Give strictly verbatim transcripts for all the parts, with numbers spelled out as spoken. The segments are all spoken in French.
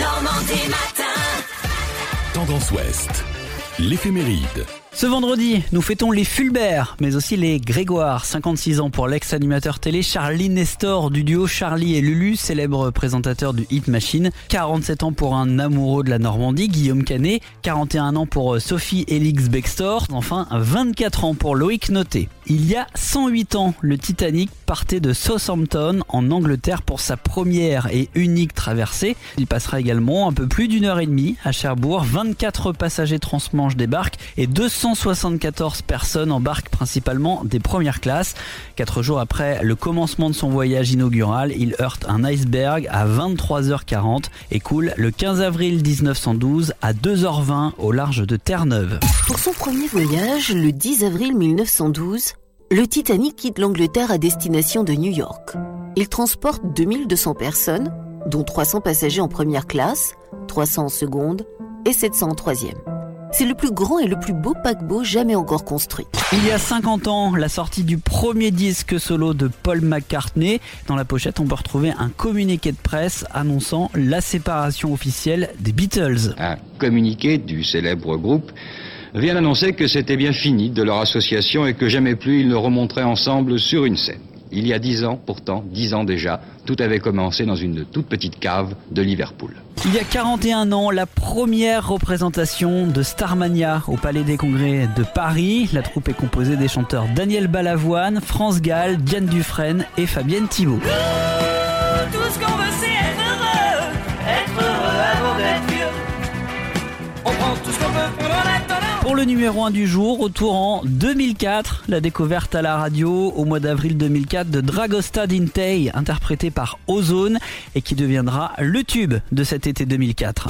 Normandie matin. Tendance Ouest, l'éphéméride. Ce vendredi, nous fêtons les Fulbert, mais aussi les Grégoire. cinquante-six ans pour l'ex-animateur télé Charlie Nestor du duo Charlie et Lulu, célèbre présentateur du Hit Machine. quarante-sept ans pour un amoureux de la Normandie, Guillaume Canet. quarante et un ans pour Sophie Elix Bextor. Enfin, vingt-quatre ans pour Loïc Noté. Il y a cent huit ans, le Titanic partait de Southampton en Angleterre pour sa première et unique traversée. Il passera également un peu plus d'une heure et demie à Cherbourg. vingt-quatre passagers transmanche débarquent et deux cent soixante-quatorze personnes embarquent, principalement des premières classes. Quatre jours après le commencement de son voyage inaugural, il heurte un iceberg à vingt-trois heures quarante et coule le quinze avril dix-neuf cent douze à deux heures vingt au large de Terre-Neuve. Pour son premier voyage, le dix avril mille neuf cent douze, le Titanic quitte l'Angleterre à destination de New York. Il transporte deux mille deux cents personnes, dont trois cents passagers en première classe, trois cents en seconde et sept cents en troisième. C'est le plus grand et le plus beau paquebot jamais encore construit. Il y a cinquante ans, la sortie du premier disque solo de Paul McCartney. Dans la pochette, on peut retrouver un communiqué de presse annonçant la séparation officielle des Beatles. Un communiqué du célèbre groupe vient d'annoncer que c'était bien fini de leur association et que jamais plus ils ne remonteraient ensemble sur une scène. Il y a dix ans, pourtant, dix ans déjà, tout avait commencé dans une toute petite cave de Liverpool. Il y a quarante et un ans, la première représentation de Starmania au Palais des Congrès de Paris. La troupe est composée des chanteurs Daniel Balavoine, France Gall, Diane Dufresne et Fabienne Thibault. Tout ce qu'on veut c'est être heureux, être heureux avant d'être vieux. On prend tout ce qu'on veut pendant la tendance. Pour le numéro un du jour, retour en deux mille quatre, la découverte à la radio au mois d'avril deux mille quatre de Dragosta Dintei, interprété par Ozone et qui deviendra le tube de cet été deux mille quatre.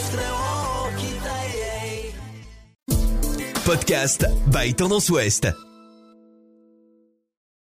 Podcast by Tendance Ouest.